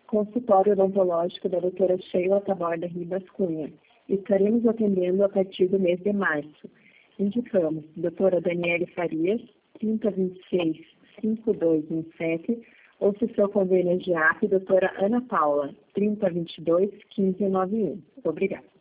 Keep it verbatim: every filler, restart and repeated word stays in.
Consultório odontológico da doutora Sheila Taborda Ribas Cunha. Estaremos atendendo a partir do mês de março. Indicamos doutora Daniele Farias, trinta vinte e seis, cinquenta e dois vinte e sete, ou se seu convênio é de A P, doutora Ana Paula, trinta vinte e dois, quinze noventa e um. Obrigada.